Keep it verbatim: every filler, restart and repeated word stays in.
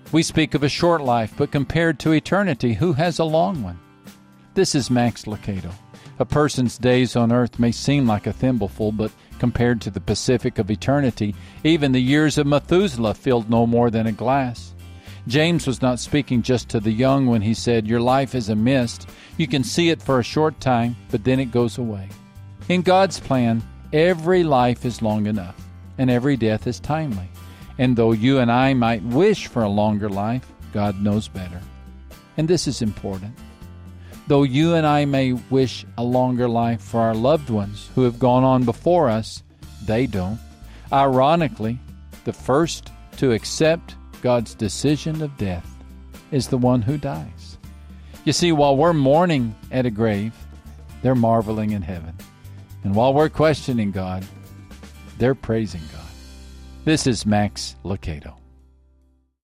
We speak of a short life, but compared to eternity, who has a long one? This is Max Lucado. A person's days on earth may seem like a thimbleful, but compared to the Pacific of eternity, even the years of Methuselah filled no more than a glass. James was not speaking just to the young when he said, "Your life is a mist. You can see it for a short time, but then it goes away." In God's plan, every life is long enough, and every death is timely. And though you and I might wish for a longer life, God knows better. And this is important. Though you and I may wish a longer life for our loved ones who have gone on before us, they don't. Ironically, the first to accept God's decision of death is the one who dies. You see, while we're mourning at a grave, they're marveling in heaven. And while we're questioning God, they're praising God. This is Max Lucado.